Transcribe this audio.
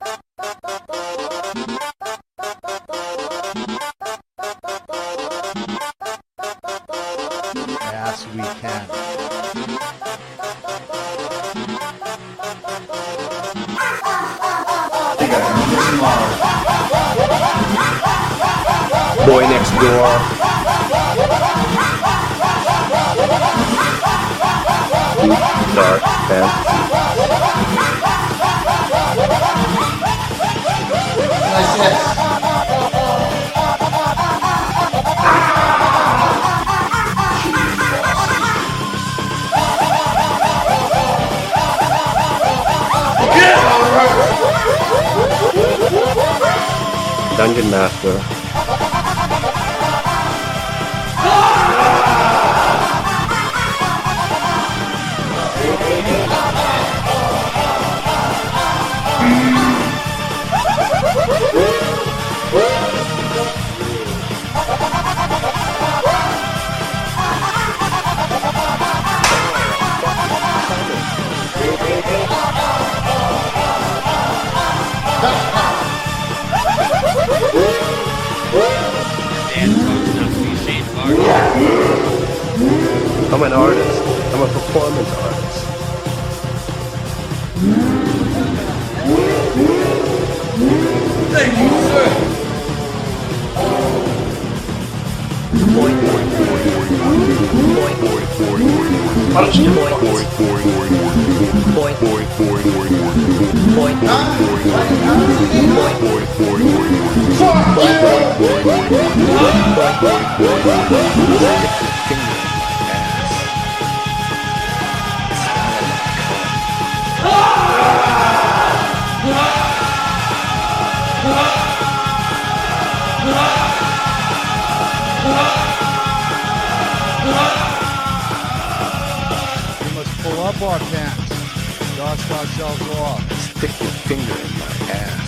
Yes, we can. Boy Next Door. Deep, dark, fantasy. Dungeon Master. I'm an artist. I'm a performance artist. Thank you, sir. We must pull up our pants, dust ourselves off. Stick your finger in my ass.